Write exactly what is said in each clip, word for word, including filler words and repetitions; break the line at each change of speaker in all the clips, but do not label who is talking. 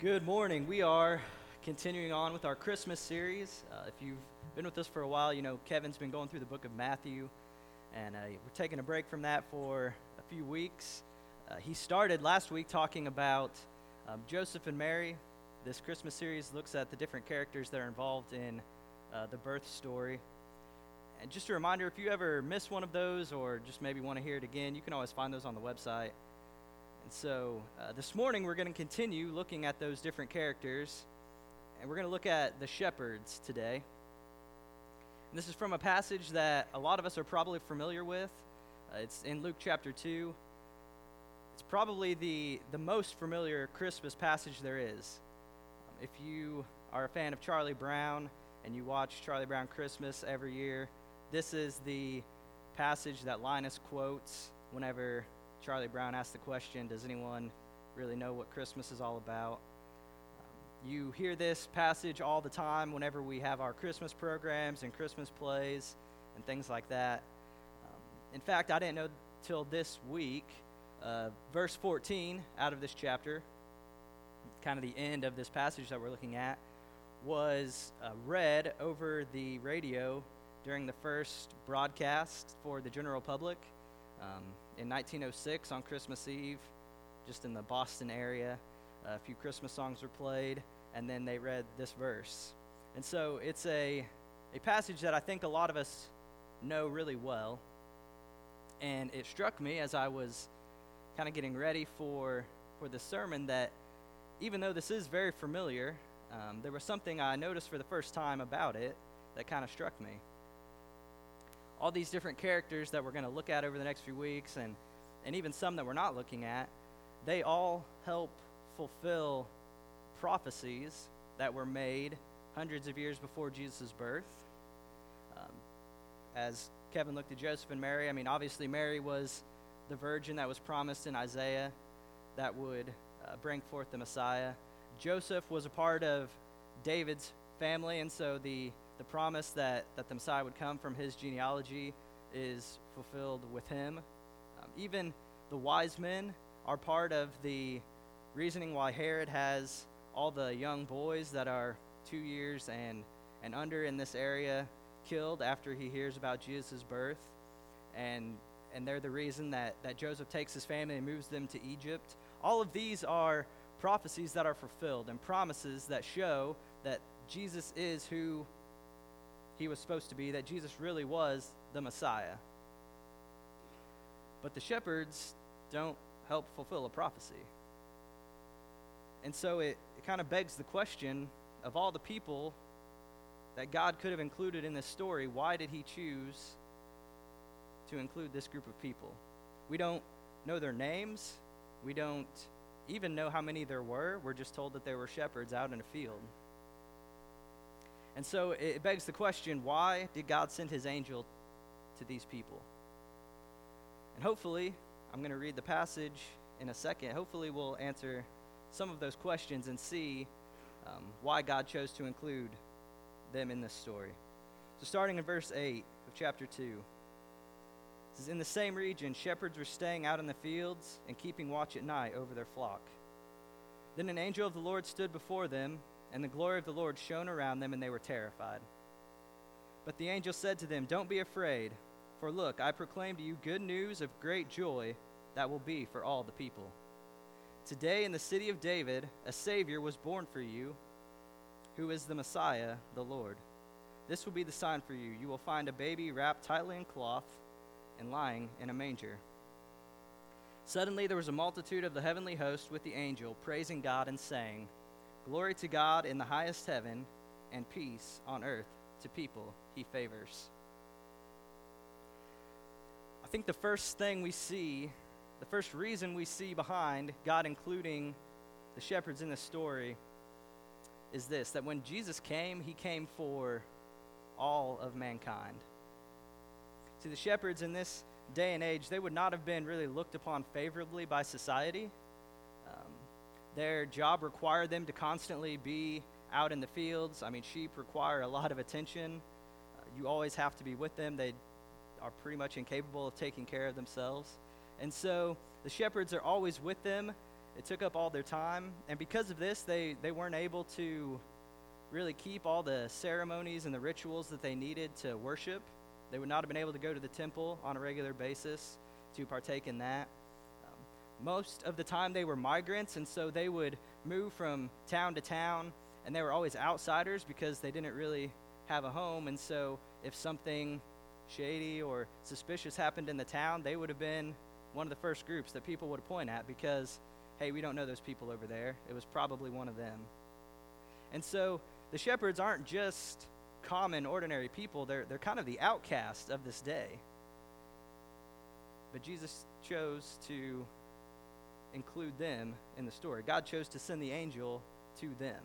Good morning. We are continuing on with our Christmas series. Uh, if you've been with us for a while, you know Kevin's been going through the book of Matthew, and uh, we're taking a break from that for a few weeks. Uh, he started last week talking about um, Joseph and Mary. This Christmas series looks at the different characters that are involved in uh, the birth story. And just a reminder, if you ever miss one of those or just maybe want to hear it again, you can always find those on the website. And so uh, this morning we're going to continue looking at those different characters, and we're going to look at the shepherds today. And this is from a passage that a lot of us are probably familiar with. Uh, it's in Luke chapter two. It's probably the, the most familiar Christmas passage there is. Um, if you are a fan of Charlie Brown and you watch Charlie Brown Christmas every year, this is the passage that Linus quotes whenever Charlie Brown asked the question, does anyone really know what Christmas is all about? Um, you hear this passage all the time whenever we have our Christmas programs and Christmas plays and things like that. Um, in fact, I didn't know till this week, uh, verse fourteen out of this chapter, kind of the end of this passage that we're looking at, was uh, read over the radio during the first broadcast for the general public. Um, in nineteen oh six, on Christmas Eve, just in the Boston area, a few Christmas songs were played, and then they read this verse. And so it's a, a passage that I think a lot of us know really well. And it struck me as I was kind of getting ready for, for this sermon that even though this is very familiar, um, there was something I noticed for the first time about it that kind of struck me. All these different characters that we're going to look at over the next few weeks, and, and even some that we're not looking at, they all help fulfill prophecies that were made hundreds of years before Jesus' birth. Um, as Kevin looked at Joseph and Mary, I mean, obviously Mary was the virgin that was promised in Isaiah that would uh, bring forth the Messiah. Joseph was a part of David's family, and so the The promise that, that the Messiah would come from his genealogy is fulfilled with him. Um, even the wise men are part of the reasoning why Herod has all the young boys that are two years and, and under in this area killed after he hears about Jesus' birth. And, and they're the reason that, that Joseph takes his family and moves them to Egypt. All of these are prophecies that are fulfilled and promises that show that Jesus is who he was supposed to be, that Jesus really was the Messiah. But the shepherds don't help fulfill a prophecy. And so it, it kind of begs the question of all the people that God could have included in this story, why did he choose to include this group of people? We don't know their names. We don't even know how many there were. We're just told that there were shepherds out in a field. And so it begs the question, why did God send his angel to these people? And hopefully, I'm going to read the passage in a second. Hopefully we'll answer some of those questions and see um, why God chose to include them in this story. So starting in verse eight of chapter two, it says, "In the same region, shepherds were staying out in the fields and keeping watch at night over their flock. Then an angel of the Lord stood before them, and the glory of the Lord shone around them, and they were terrified. But the angel said to them, 'Don't be afraid, for look, I proclaim to you good news of great joy that will be for all the people. Today in the city of David, a Savior was born for you, who is the Messiah, the Lord. This will be the sign for you. You will find a baby wrapped tightly in cloth and lying in a manger.' Suddenly there was a multitude of the heavenly host with the angel, praising God and saying, 'Glory to God in the highest heaven, and peace on earth to people he favors.'" I think the first thing we see, the first reason we see behind God including the shepherds in this story is this, that when Jesus came, he came for all of mankind. See, the shepherds in this day and age, they would not have been really looked upon favorably by society. Um, Their job required them to constantly be out in the fields. I mean, sheep require a lot of attention. Uh, you always have to be with them. They are pretty much incapable of taking care of themselves. And so the shepherds are always with them, It took up all their time, and because of this, they, they weren't able to really keep all the ceremonies and the rituals that they needed to worship. They would not have been able to go to the temple on a regular basis to partake in that. Um, most of the time they were migrants, and so they would move from town to town, and they were always outsiders because they didn't really have a home. And so if something shady or suspicious happened in the town, they would have been one of the first groups that people would point at because, hey, we don't know those people over there. It was probably one of them. And so the shepherds aren't just common, ordinary people. They're, they're kind of the outcasts of this day. But Jesus chose to include them in the story. God chose to send the angel to them.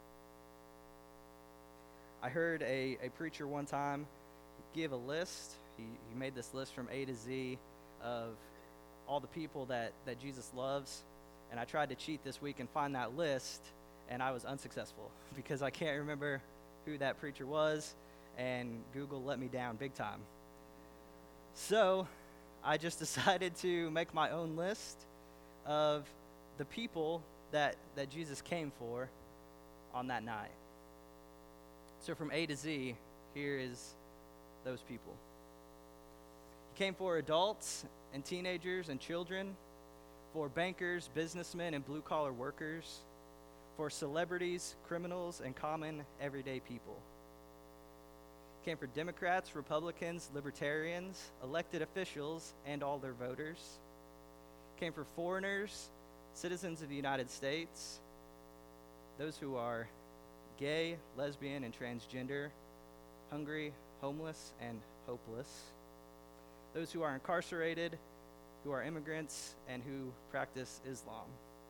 I heard a, a preacher one time give a list. He, he made this list from A to Z of all the people that, that Jesus loves. And I tried to cheat this week and find that list, and I was unsuccessful because I can't remember who that preacher was, and Google let me down big time. So I just decided to make my own list of the people that, that Jesus came for on that night. So from A to Z, here is those people. He came for adults and teenagers and children, for bankers, businessmen, and blue-collar workers, for celebrities, criminals, and common everyday people. He came for Democrats, Republicans, Libertarians, elected officials, and all their voters. He came for foreigners, citizens of the United States, those who are gay, lesbian, and transgender, hungry, homeless, and hopeless, those who are incarcerated, who are immigrants, and who practice Islam.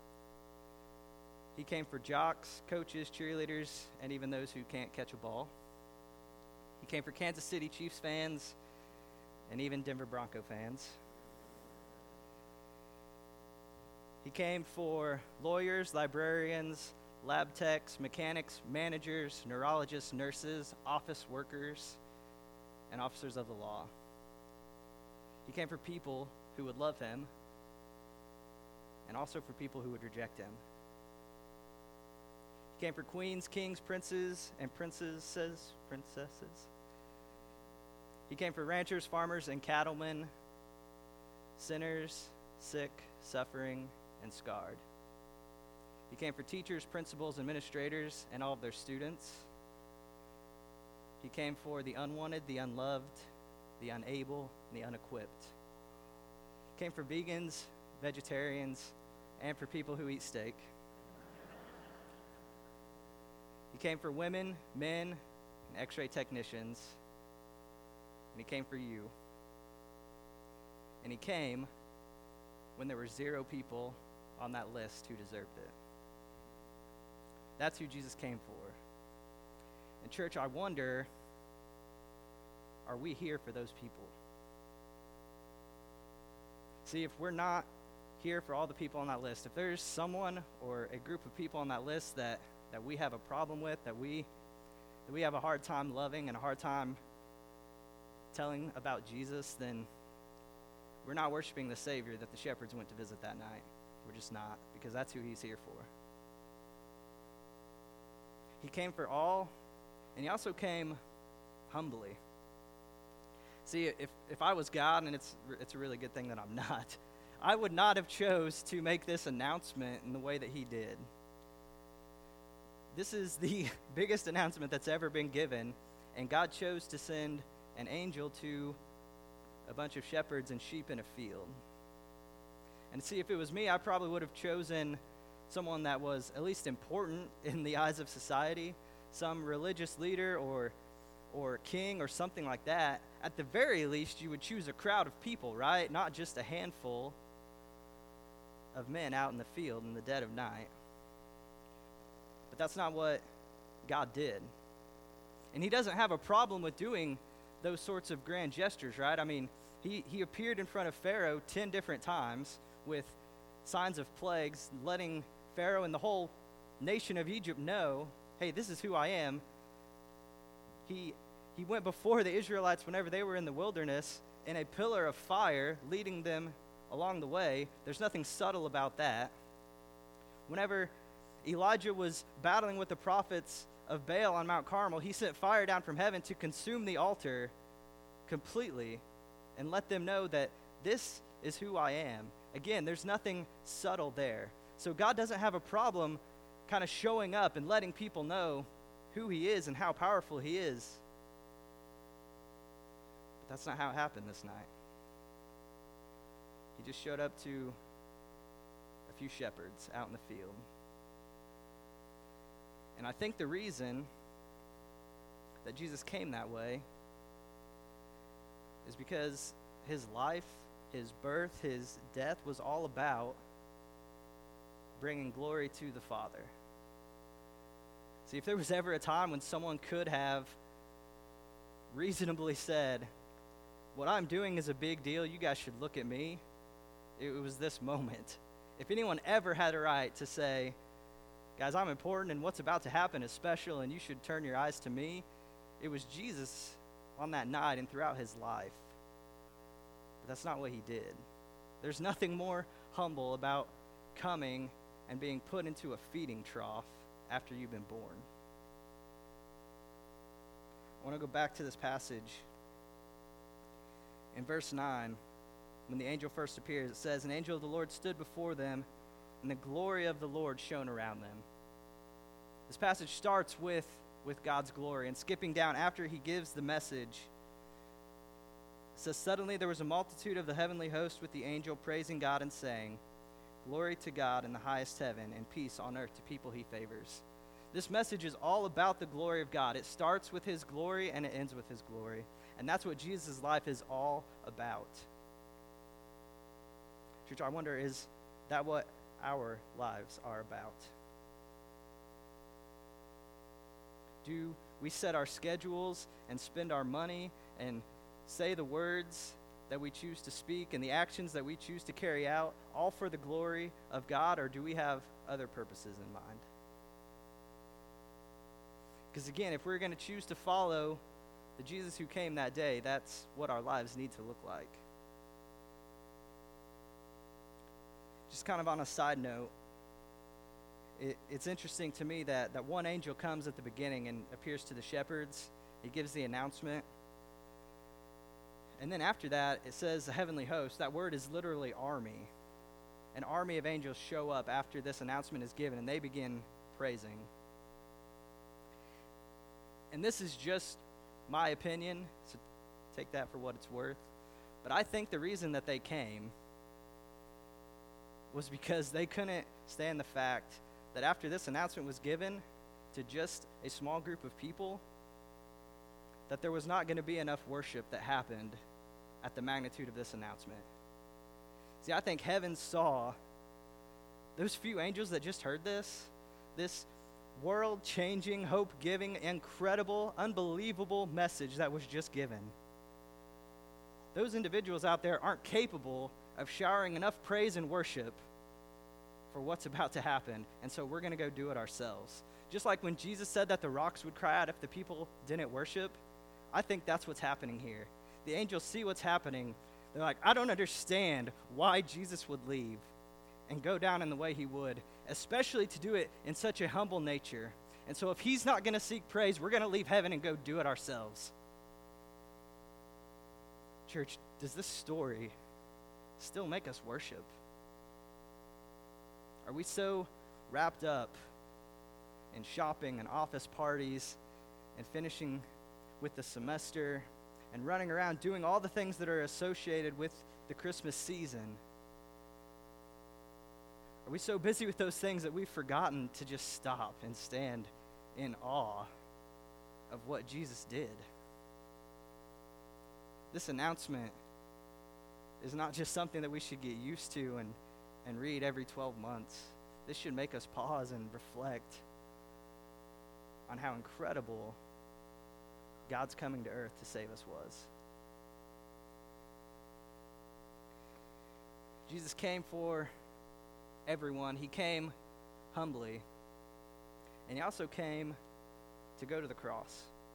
He came for jocks, coaches, cheerleaders, and even those who can't catch a ball. He came for Kansas City Chiefs fans and even Denver Bronco fans. He came for lawyers, librarians, lab techs, mechanics, managers, neurologists, nurses, office workers, and officers of the law. He came for people who would love him and also for people who would reject him. He came for queens, kings, princes, and princesses, princesses. He came for ranchers, farmers, and cattlemen, sinners, sick, suffering, and scarred. He came for teachers, principals, administrators, and all of their students. He came for the unwanted, the unloved, the unable, and the unequipped. He came for vegans, vegetarians, and for people who eat steak. He came for women, men, and x-ray technicians. And he came for you. And he came when there were zero people on that list who deserved it. That's who Jesus came for. And church, I wonder, are we here for those people? See, if we're not here for all the people on that list, if there's someone or a group of people on that list that, that we have a problem with, that we that we have a hard time loving and a hard time telling about Jesus, then we're not worshiping the Savior that the shepherds went to visit that night. We're just not, because that's who he's here for. He came for all, and he also came humbly. See, if, if I was God, and it's it's a really good thing that I'm not, I would not have chose to make this announcement in the way that he did. This is the biggest announcement that's ever been given, and God chose to send an angel to a bunch of shepherds and sheep in a field. And see, if it was me, I probably would have chosen someone that was at least important in the eyes of society, some religious leader or or king or something like that. At the very least, you would choose a crowd of people, right? Not just a handful of men out in the field in the dead of night. But that's not what God did. And he doesn't have a problem with doing those sorts of grand gestures, right? I mean, he, he appeared in front of Pharaoh ten different times with signs of plagues, letting Pharaoh and the whole nation of Egypt know, hey, this is who I am. He, he went before the Israelites whenever they were in the wilderness in a pillar of fire, leading them along the way. There's nothing subtle about that. Whenever Elijah was battling with the prophets of Baal on Mount Carmel, he sent fire down from heaven to consume the altar completely and let them know that this is who I am. Again, there's nothing subtle there. So God doesn't have a problem kind of showing up and letting people know who he is and how powerful he is. But that's not how it happened this night. He just showed up to a few shepherds out in the field. And I think the reason that Jesus came that way is because his life, his birth, his death was all about bringing glory to the Father. See, if there was ever a time when someone could have reasonably said, what I'm doing is a big deal, you guys should look at me, it was this moment. If anyone ever had a right to say, guys, I'm important and what's about to happen is special and you should turn your eyes to me, it was Jesus on that night and throughout his life. But that's not what he did. There's nothing more humble about coming and being put into a feeding trough after you've been born. I want to go back to this passage. In verse nine, when the angel first appears, it says, an angel of the Lord stood before them, and the glory of the Lord shone around them. This passage starts with, with God's glory, and skipping down after he gives the message, it says, suddenly there was a multitude of the heavenly host with the angel praising God and saying, glory to God in the highest heaven and peace on earth to people he favors. This message is all about the glory of God. It starts with his glory and it ends with his glory. And that's what Jesus' life is all about. Church, I wonder, is that what our lives are about? Do we set our schedules and spend our money and say the words that we choose to speak and the actions that we choose to carry out all for the glory of God, or do we have other purposes in mind? Because again, if we're going to choose to follow the Jesus who came that day, that's what our lives need to look like. Just kind of on a side note, it, it's interesting to me that, that one angel comes at the beginning and appears to the shepherds. He gives the announcement. And then after that, it says the heavenly host. That word is literally army. An army of angels show up after this announcement is given, and they begin praising. And this is just my opinion, so take that for what it's worth. But I think the reason that they came was because they couldn't stand the fact that after this announcement was given to just a small group of people, that there was not going to be enough worship that happened at the magnitude of this announcement. See, I think heaven saw those few angels that just heard this, this world-changing, hope-giving, incredible, unbelievable message that was just given. Those individuals out there aren't capable of showering enough praise and worship for what's about to happen, and so we're going to go do it ourselves. Just like when Jesus said that the rocks would cry out if the people didn't worship, I think that's what's happening here. The angels see what's happening. They're like, I don't understand why Jesus would leave and go down in the way he would, especially to do it in such a humble nature. And so if he's not going to seek praise, we're going to leave heaven and go do it ourselves. Church, does this story still make us worship? Are we so wrapped up in shopping and office parties and finishing with the semester and running around doing all the things that are associated with the Christmas season? Are we so busy with those things that we've forgotten to just stop and stand in awe of what Jesus did? This announcement is not just something that we should get used to and, and read every twelve months. This should make us pause and reflect on how incredible God's coming to earth to save us was. Jesus came for everyone. He came humbly, and he also came to go to the cross.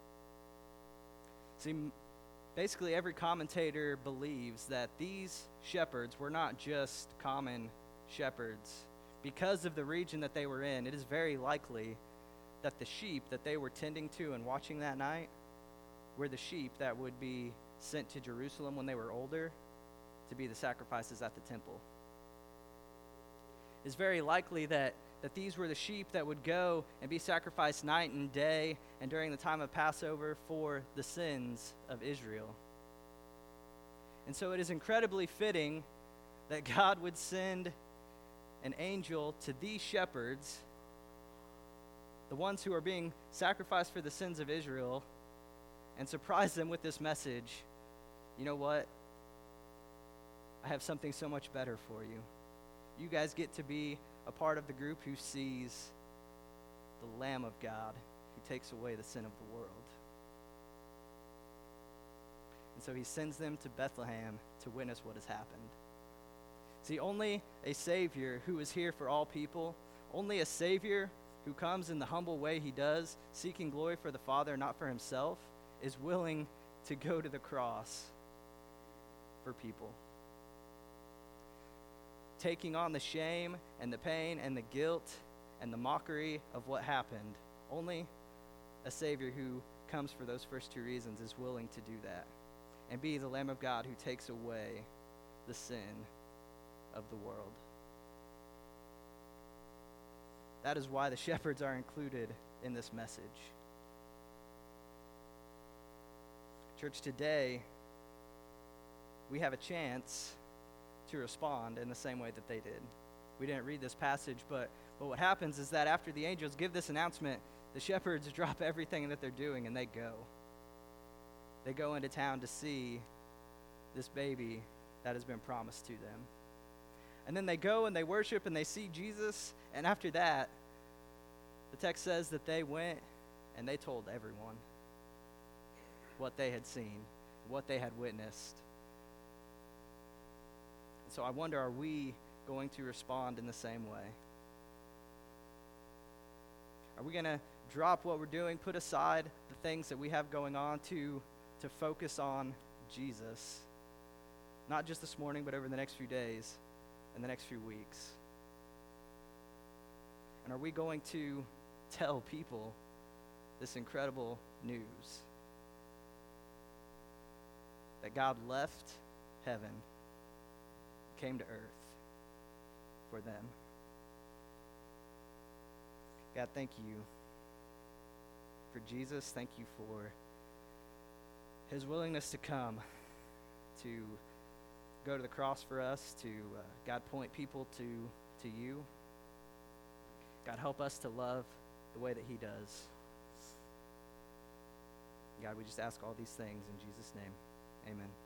See, basically every commentator believes that these shepherds were not just common shepherds because of the region that they were in, it is very likely that the sheep that they were tending to and watching that night were the sheep that would be sent to Jerusalem when they were older to be the sacrifices at the temple. It's very likely that, that these were the sheep that would go and be sacrificed night and day and during the time of Passover for the sins of Israel. And so it is incredibly fitting that God would send an angel to these shepherds, the ones who are being sacrificed for the sins of Israel, and surprise them with this message. You know what? I have something so much better for you. You guys get to be a part of the group who sees the Lamb of God who takes away the sin of the world. And so he sends them to Bethlehem to witness what has happened. See, only a Savior who is here for all people, only a Savior who comes in the humble way he does, seeking glory for the Father, not for himself, is willing to go to the cross for people. Taking on the shame and the pain and the guilt and the mockery of what happened. Only a Savior who comes for those first two reasons is willing to do that and be the Lamb of God who takes away the sin of the world. That is why the shepherds are included in this message. Church, today, we have a chance to respond in the same way that they did. We didn't read this passage, but, but what happens is that after the angels give this announcement, the shepherds drop everything that they're doing and they go. They go into town to see this baby that has been promised to them. And then they go and they worship and they see Jesus, and after that, the text says that they went and they told everyone what they had seen, what they had witnessed. So I wonder, are we going to respond in the same way? Are we going to drop what we're doing, put aside the things that we have going on to, to focus on Jesus? Not just this morning, but over the next few days and the next few weeks. And are we going to tell people this incredible news? That God left heaven, came to earth for them. God, thank you for Jesus. Thank you for his willingness to come, to go to the cross for us, to, uh, God, point people to, to you. God, help us to love the way that he does. God, we just ask all these things in Jesus' name. Amen.